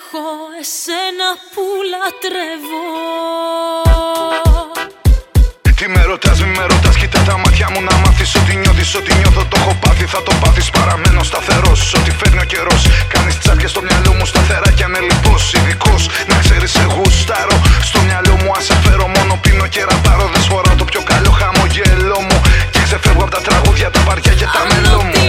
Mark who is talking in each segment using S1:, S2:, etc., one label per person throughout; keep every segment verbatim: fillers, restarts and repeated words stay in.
S1: έχω εσένα που λατρεύω.
S2: Τι με ρωτάς, μη με ρωτάς, κοίτα τα μάτια μου να μάθεις ότι νιώθεις, ότι νιώθω το έχω πάθει. Θα το πάθεις, παραμένω σταθερός. Ό,τι φέρνει ο καιρός, κάνεις τσάκες στο μυαλό μου σταθερά κι ανελιπώς. Ειδικός, να ξέρεις σε γουστάρω. Στο μυαλό μου ας φέρω, μόνο πίνω και ραπάρω. Δεν σφοράω το πιο καλό χαμογέλο μου και ξεφεύγω απ' τα τραγούδια, τα βαριά και τα μελό μου.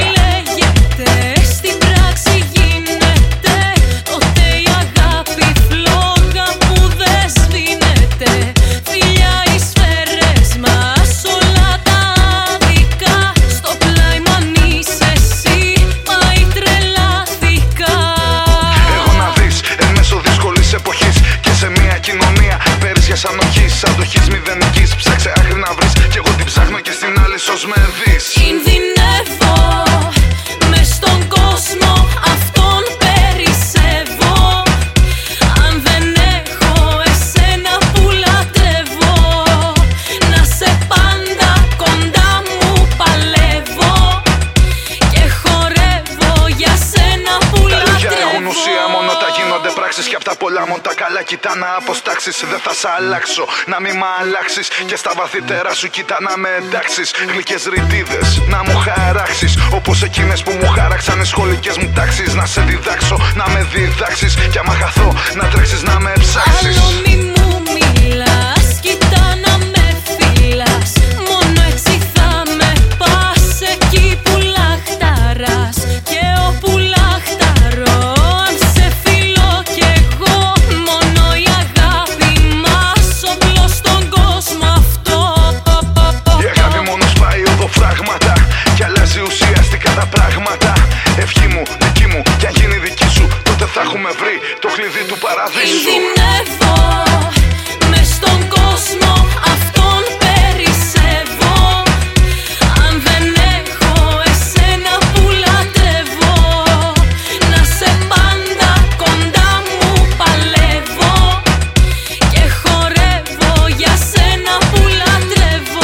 S2: Ανοχής, αντοχής μηδενικής. Ψάξε άκρη να βρεις κι εγώ την ψάχνω και στην άλλη σως με δεις.
S1: Κινδυνεύω μες στον κόσμο, αυτόν περισσεύω. Αν δεν έχω εσένα που λατρεύω, να σε πάντα κοντά μου παλεύω και χορεύω για σένα που λατρεύω.
S2: Τα λόγια έχουν ουσία, μόνο τα γίνονται πράξεις κι απ' τα πολλά μόνο τα καλά κοιτά να αποστάξεις. Δεν θα σ' αλλάξω, να μη μ' αλλάξεις και στα βαθύτερα σου κοιτά να με εντάξεις. Γλυκές ρητίδες να μου χαράξεις, όπως εκείνες που μου χάραξαν οι σχολικές μου τάξεις. Να σε διδάξω, να με διδάξεις κι άμα χαθώ να τρέξεις να με ψάξεις.
S1: Άλλο μη μου μιλάς, κοίτα να με φυλάς. Μόνο έτσι θα με πας εκεί που λαχταράς. Και όπου λαχταρώ, αν σε φιλώ κι εγώ, μόνο η αγάπη μας όπλο στον κόσμο αυτό.
S2: Η αγάπη μόνο σπάει οδοφράγματα κι αλλάζει ουσιαστικά τα πράγματα. Ευχή μου, δική μου, κι αν γίνει δική σου, τότε θα έχουμε βρει το κλειδί του παραδείσου.
S1: Κινδυνεύω μες στον κόσμο, αυτόν περισσεύω. Αν δεν έχω εσένα που λατρεύω, να σε πάντα κοντά μου παλεύω και χορεύω για σένα που λατρεύω.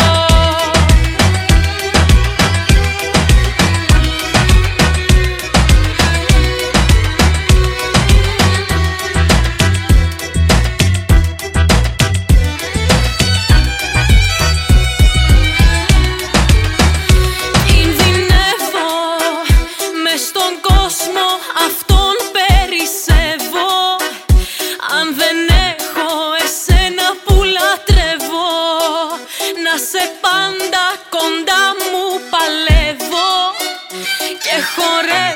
S1: Κινδυνεύω μες στον κόσμο, αυτόν περισσεύω. Αν δεν έχω εσένα που λατρεύω, να σε πάντα κοντά μου παλεύω και χορεύω